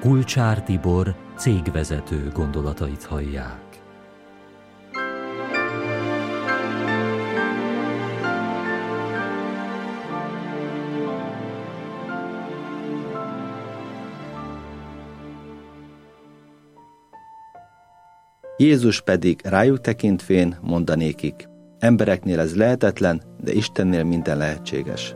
Kulcsár Tibor cégvezető gondolatait hallják. Jézus pedig rájuk tekintvén mondanékik: embereknél ez lehetetlen, de Istennél minden lehetséges.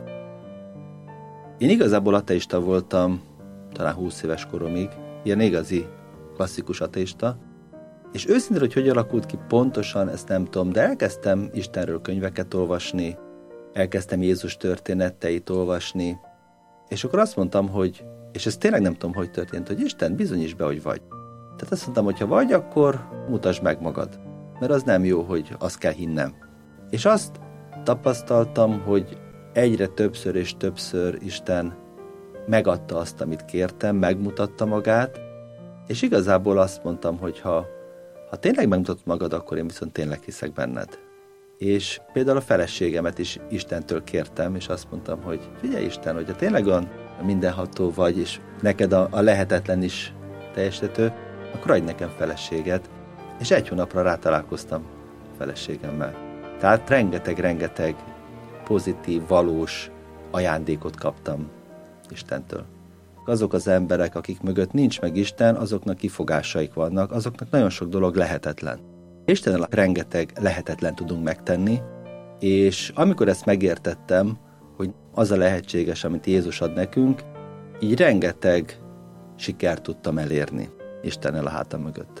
Én igazából ateista voltam, talán 20 éves koromig, ilyen igazi, klasszikus ateista, és őszintén, hogy alakult ki pontosan, ezt nem tudom, de elkezdtem Istenről könyveket olvasni, elkezdtem Jézus történeteit olvasni, és akkor azt mondtam, hogy, és ez tényleg nem tudom, hogy történt, hogy Isten, bizonyíts be, hogy vagy. Tehát azt mondtam, hogy ha vagy, akkor mutasd meg magad, mert az nem jó, hogy azt kell hinnem. És azt tapasztaltam, hogy egyre többször és többször Isten megadta azt, amit kértem, megmutatta magát, és igazából azt mondtam, hogy ha tényleg megmutatod magad, akkor én viszont tényleg hiszek benned. És például a feleségemet is Istentől kértem, és azt mondtam, hogy figyelj Isten, hogyha tényleg olyan mindenható vagy, és neked a lehetetlen is teljesíthető, akkor adj nekem feleséget, és 1 hónapra rátalálkoztam feleségemmel. Tehát rengeteg pozitív, valós ajándékot kaptam Istentől. Azok az emberek, akik mögött nincs meg Isten, azoknak kifogásaik vannak, azoknak nagyon sok dolog lehetetlen. Istennel rengeteg lehetetlen tudunk megtenni, és amikor ezt megértettem, hogy az a lehetséges, amit Jézus ad nekünk, így rengeteg sikert tudtam elérni Istennel a hátam mögött.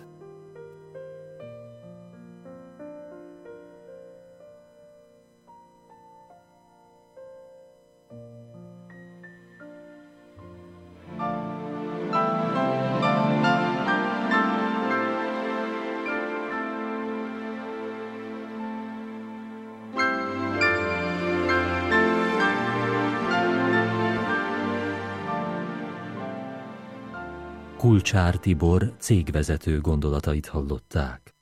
Kulcsár Tibor cégvezető gondolatait hallották.